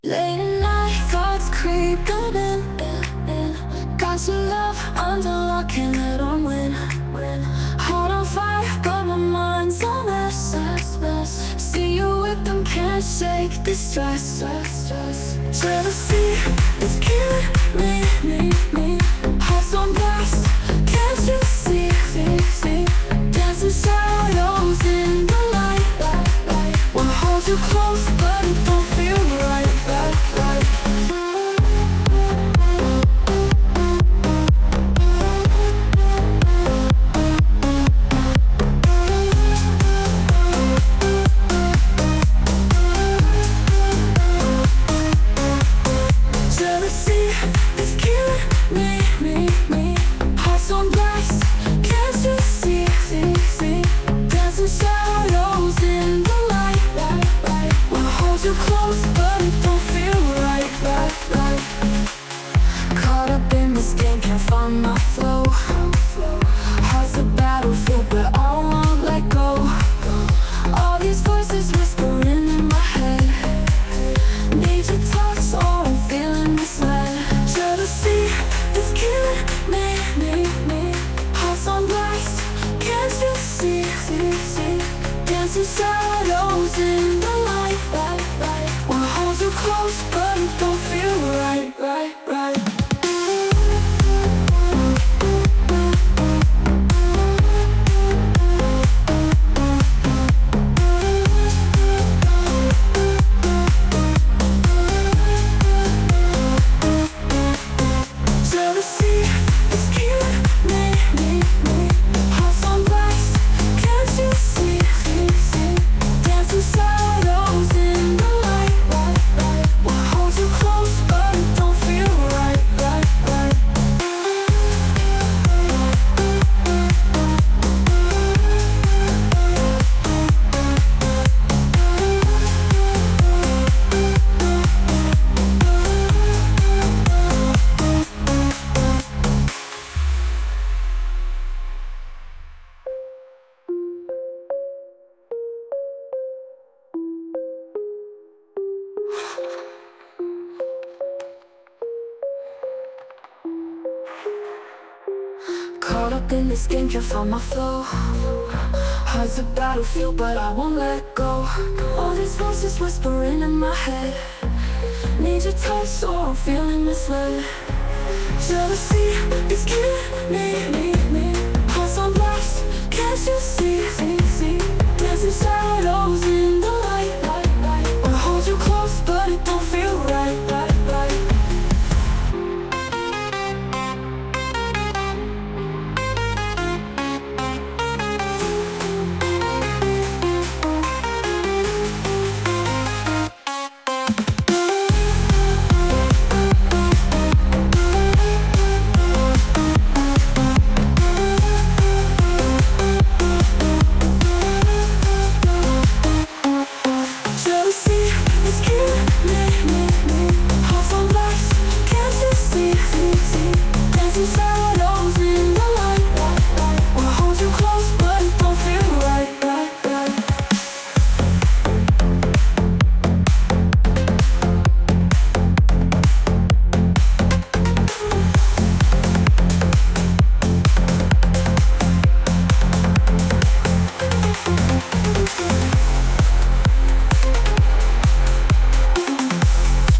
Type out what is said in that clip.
Late at night, thoughts creeping in. Got some love under lock, can't let on win. Heart on fire, but my mind's a mess. See you with them, can't shake this stress. Jealousy is killing me. Heart's on blast, can't you see? Dancing shadows in the light. Wanna hold you close, but it don't feel right. Jealousy is killing me. Heart's on blast, can't you see? Dancing shadows in the light. Wanna hold you close, but it don't feel right. Caught up in this game, can't find my flow. Heart's a battlefield, but I won't let go. All these voices whispering in my head. Need your touch, or I'm feeling misled. Jealousy is killing me. Heart's on blast, can't you see? Dancing shadows in the light. Wanna hold you close, but it don't feel right. Jealousy is killing me. Heart's on blast, can't you see? Dancing shadows in the light. Wanna hold you close, but it don't feel right. Caught up in this game, can't find my flow. Heart's a battlefield, but I won't let go. All these voices whispering in my head. Need your touch, or I'm feeling misled. Jealousy is killing me. Heart's on blast, can't you see? Dancing shadows in the light.